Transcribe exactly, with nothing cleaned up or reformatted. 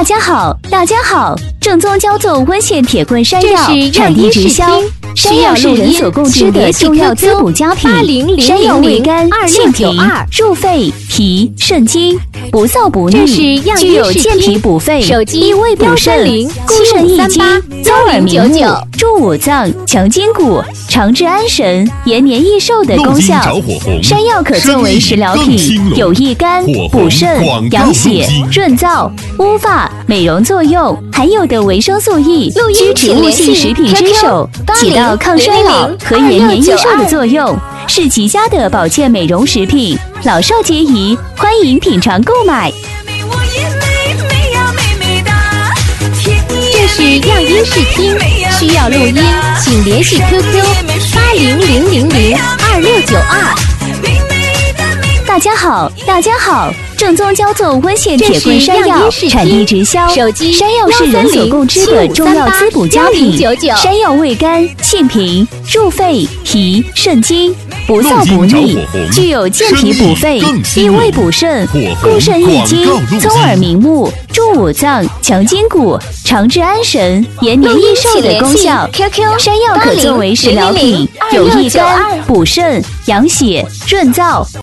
家好，大家好，正宗焦作温县铁棍山药，产地直销。山药是人所共知的重要滋补佳品。山药味甘、性平、入肺、脾、肾经，不燥不腻，具有健脾补肺、益胃补肾、固肾益精、聪耳明目、助五脏、强筋骨、长治安神、延年益寿的功效。山药可作为食疗品，有益肝、补肾、养血、润燥、乌发、美容作用，含有的维生素 E 居植物性食品之首，起到抗衰老和延年益寿的作用，是极佳的保健美容食品，老少皆宜，欢迎品尝购买。 这是样音视听，需要录音，请联系 Q Q 八零零零零二六九二。 大家好，大家好，正宗焦作温县铁棍山药，产地直销。 手机山药是人所共知的重要滋补佳品。山药味甘、性平、入肺、脾、肾经，不燥不腻，具有健脾补肺、益胃补肾、固肾益精、聪耳明目、助五脏、强筋骨、长治安神、延年益寿的功效。山药可作为食疗品，有益肝、补肾、养血、润燥。